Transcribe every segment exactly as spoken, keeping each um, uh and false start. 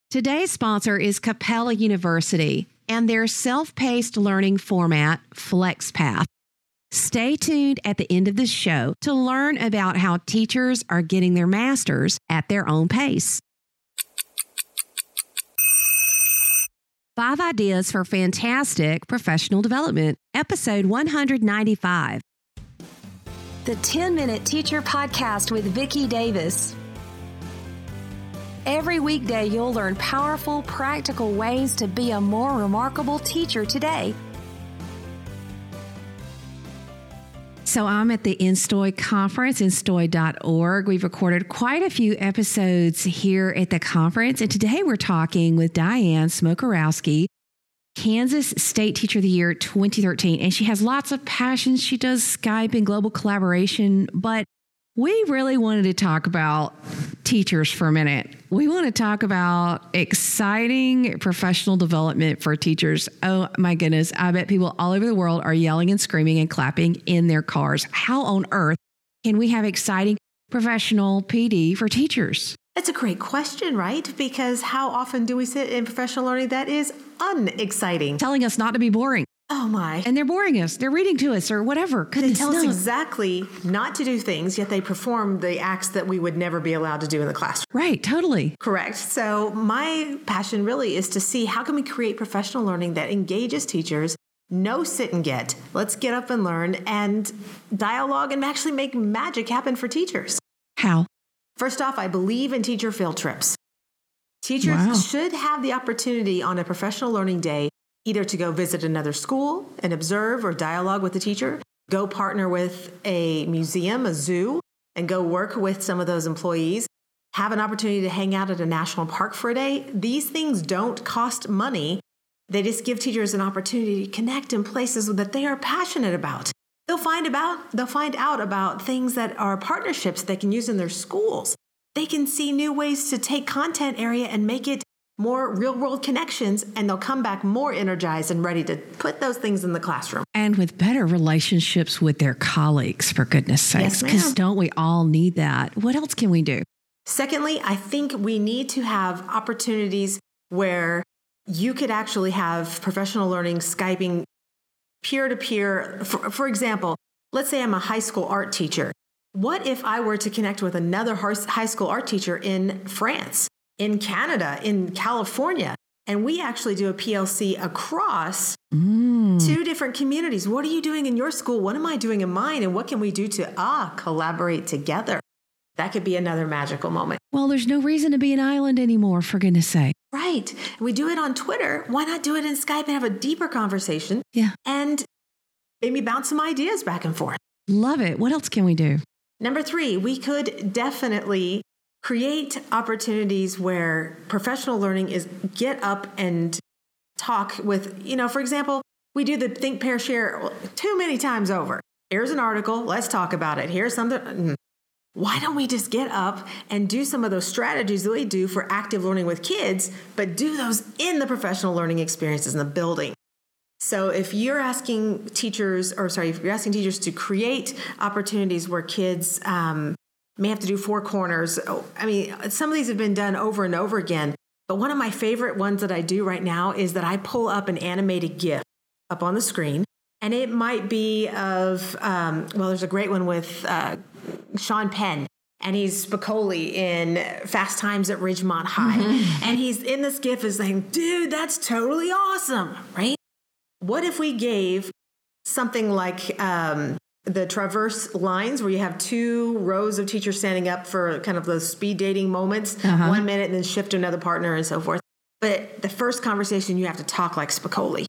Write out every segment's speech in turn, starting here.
Today's sponsor is Capella University and their self-paced learning format, FlexPath. Stay tuned at the end of the show to learn about how teachers are getting their masters at their own pace. Five Ideas for Fantastic Professional Development, episode one ninety-five. The ten-Minute Teacher Podcast with Vicki Davis. Every weekday, you'll learn powerful, practical ways to be a more remarkable teacher today. So I'm at the Instoy conference, instoy dot org. We've recorded quite a few episodes here at the conference. And today we're talking with Diane Smokorowski, Kansas State Teacher of the Year twenty thirteen. And she has lots of passions. She does Skype and global collaboration. But we really wanted to talk about teachers for a minute. We want to talk about exciting professional development for teachers. Oh my goodness. I bet people all over the world are yelling and screaming and clapping in their cars. How on earth can we have exciting professional P D for teachers? That's a great question, right? Because how often do we sit in professional learning that is unexciting? Telling us not to be boring. Oh my. And they're boring us. They're reading to us or whatever. Goodness, they tell no. us exactly not to do things, yet they perform the acts that we would never be allowed to do in the classroom. Right, totally. Correct. So my passion really is to see how can we create professional learning that engages teachers. No sit and get. Let's get up and learn and dialogue and actually make magic happen for teachers. How? First off, I believe in teacher field trips. Teachers Wow. should have the opportunity on a professional learning day either to go visit another school and observe or dialogue with the teacher, go partner with a museum, a zoo, and go work with some of those employees, have an opportunity to hang out at a national park for a day. These things don't cost money. They just give teachers an opportunity to connect in places that they are passionate about. They'll find about, they'll find out about things that are partnerships they can use in their schools. They can see new ways to take content area and make it more real-world connections, and they'll come back more energized and ready to put those things in the classroom. And with better relationships with their colleagues, for goodness sakes, because Yes, don't we all need that? What else can we do? Secondly, I think we need to have opportunities where you could actually have professional learning Skyping peer-to-peer. For, for example, let's say I'm a high school art teacher. What if I were to connect with another high school art teacher in France, in Canada, in California, and we actually do a P L C across mm. two different communities? What are you doing in your school? What am I doing in mine? And what can we do to ah collaborate together? That could be another magical moment. Well, there's no reason to be an island anymore, for goodness sake. Right. We do it on Twitter. Why not do it in Skype and have a deeper conversation? Yeah. And maybe bounce some ideas back and forth. Love it. What else can we do? Number three, we could definitely create opportunities where professional learning is get up and talk with, you know, for example, we do the think, pair, share too many times over. Here's an article. Let's talk about it. Here's something. Why don't we just get up and do some of those strategies that we do for active learning with kids, but do those in the professional learning experiences in the building? So if you're asking teachers, or sorry, if you're asking teachers to create opportunities where kids um, may have to do four corners. I mean, some of these have been done over and over again, but one of my favorite ones that I do right now is that I pull up an animated GIF up on the screen, and it might be of, um, well, there's a great one with uh, Sean Penn, and he's Spicoli in Fast Times at Ridgemont High, mm-hmm. and he's in this GIF is saying, dude, that's totally awesome, right? What if we gave something like um, the traverse lines where you have two rows of teachers standing up for kind of those speed dating moments, uh-huh. one minute and then shift to another partner and so forth. But the first conversation, you have to talk like Spicoli.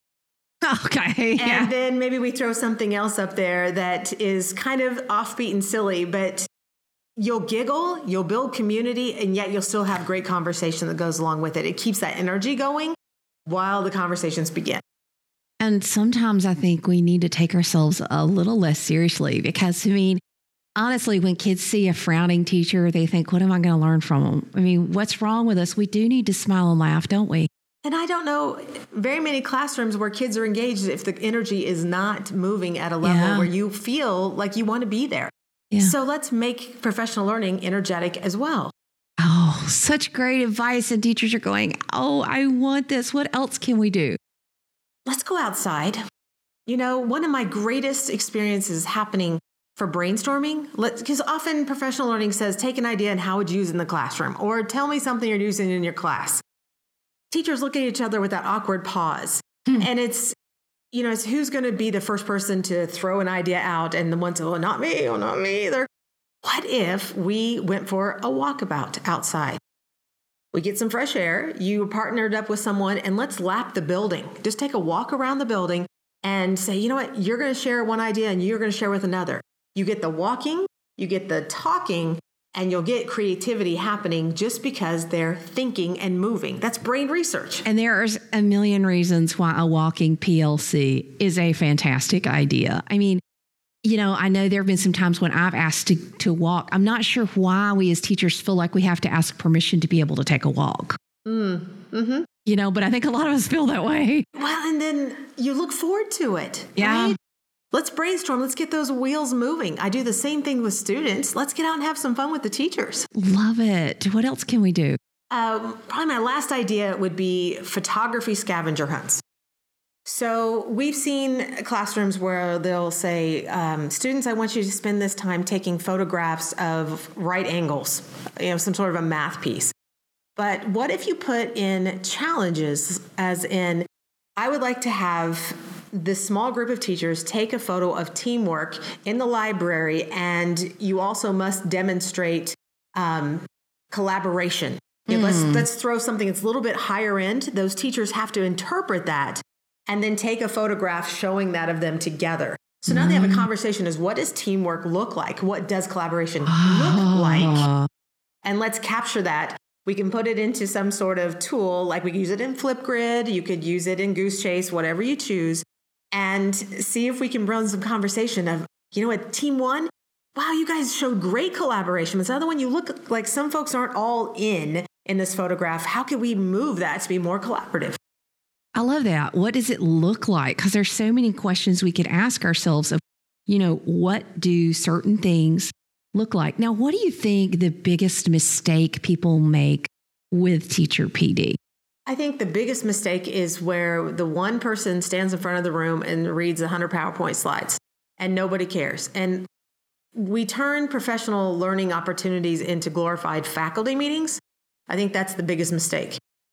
Okay. Yeah. And then maybe we throw something else up there that is kind of offbeat and silly, but you'll giggle, you'll build community, and yet you'll still have great conversation that goes along with it. It keeps that energy going while the conversations begin. And sometimes I think we need to take ourselves a little less seriously because, I mean, honestly, when kids see a frowning teacher, they think, what am I going to learn from them? I mean, what's wrong with us? We do need to smile and laugh, don't we? And I don't know very many classrooms where kids are engaged if the energy is not moving at a level Yeah. where you feel like you want to be there. Yeah. So let's make professional learning energetic as well. Oh, such great advice. And teachers are going, oh, I want this. What else can we do? Let's go outside. You know, one of my greatest experiences happening for brainstorming, because often professional learning says, take an idea and how would you use it in the classroom, or tell me something you're using in your class. Teachers look at each other with that awkward pause. Hmm. And it's, you know, it's who's going to be the first person to throw an idea out, and the one to, oh, not me, oh, not me either. What if we went for a walkabout outside? We get some fresh air, you partnered up with someone, and let's lap the building. Just take a walk around the building and say, you know what, you're going to share one idea and you're going to share with another. You get the walking, you get the talking, and you'll get creativity happening just because they're thinking and moving. That's brain research. And there's a million reasons why a walking P L C is a fantastic idea. I mean, you know, I know there have been some times when I've asked to, to walk. I'm not sure why we as teachers feel like we have to ask permission to be able to take a walk. Mm. Mm-hmm. You know, but I think a lot of us feel that way. Well, and then you look forward to it. Yeah. Right? Let's brainstorm. Let's get those wheels moving. I do the same thing with students. Let's get out and have some fun with the teachers. Love it. What else can we do? Um, probably my last idea would be photography scavenger hunts. So we've seen classrooms where they'll say, um, students, I want you to spend this time taking photographs of right angles, you know, some sort of a math piece. But what if you put in challenges, as in, I would like to have this small group of teachers take a photo of teamwork in the library, and you also must demonstrate um, collaboration. You know, mm. Let's let's throw something that's a little bit higher end. Those teachers have to interpret that and then take a photograph showing that of them together. So now mm. they have a conversation as, what does teamwork look like? What does collaboration oh. look like? And let's capture that. We can put it into some sort of tool, like we could use it in Flipgrid, you could use it in Goose Chase, whatever you choose, and see if we can run some conversation of, you know what, team one, wow, you guys showed great collaboration. But the other one, you look like some folks aren't all in in this photograph. How can we move that to be more collaborative? I love that. What does it look like? Because there's so many questions we could ask ourselves of, you know, what do certain things look like? Now, what do you think the biggest mistake people make with teacher P D? I think the biggest mistake is where the one person stands in front of the room and reads one hundred PowerPoint slides and nobody cares. And we turn professional learning opportunities into glorified faculty meetings. I think that's the biggest mistake.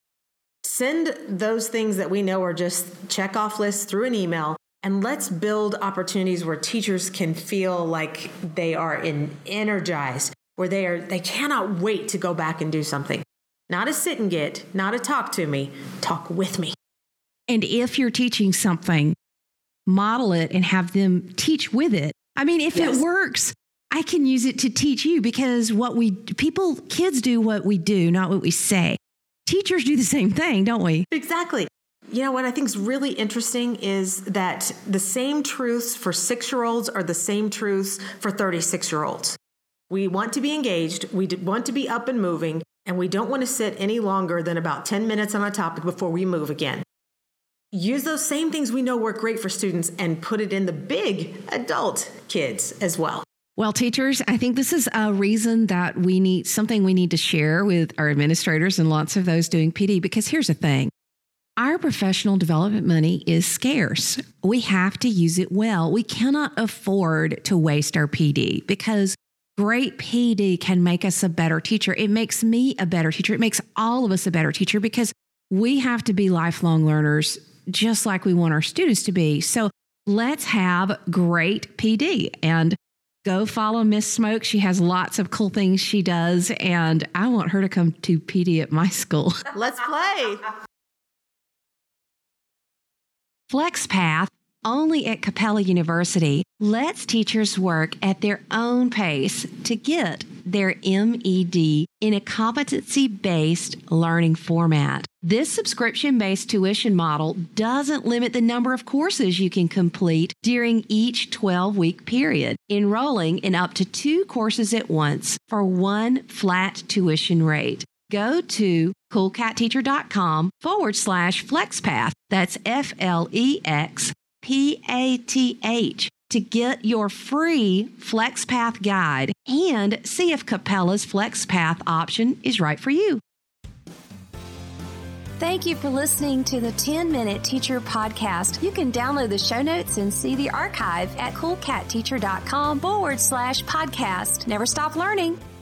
Send those things that we know are just check off lists through an email, and let's build opportunities where teachers can feel like they are in, energized, where they are they cannot wait to go back and do something. Not a sit and get, not a talk to me, talk with me. And if you're teaching something, model it and have them teach with it. I mean, if yes. it works, I can use it to teach you, because what we people, kids do what we do, not what we say. Teachers do the same thing, don't we? Exactly. You know, what I think is really interesting is that the same truths for six-year-olds are the same truths for thirty-six-year-olds. We want to be engaged. We want to be up and moving. And we don't want to sit any longer than about ten minutes on a topic before we move again. Use those same things we know work great for students and put it in the big adult kids as well. Well, teachers, I think this is a reason that we need something we need to share with our administrators and lots of those doing P D, because here's the thing. Our professional development money is scarce. We have to use it well. We cannot afford to waste our P D, because great P D can make us a better teacher. It makes me a better teacher. It makes all of us a better teacher, because we have to be lifelong learners just like we want our students to be. So let's have great P D, and go follow Miss Smoke. She has lots of cool things she does, and I want her to come to P D at my school. Let's play. FlexPath, only at Capella University, lets teachers work at their own pace to get their M E D in a competency-based learning format. This subscription-based tuition model doesn't limit the number of courses you can complete during each twelve-week period, enrolling in up to two courses at once for one flat tuition rate. Go to coolcatteacher.com forward slash FlexPath. That's F L E X P A T H to get your free FlexPath guide and see if Capella's FlexPath option is right for you. Thank you for listening to the ten minute Teacher Podcast. You can download the show notes and see the archive at coolcatteacher.com forward slash podcast. Never stop learning.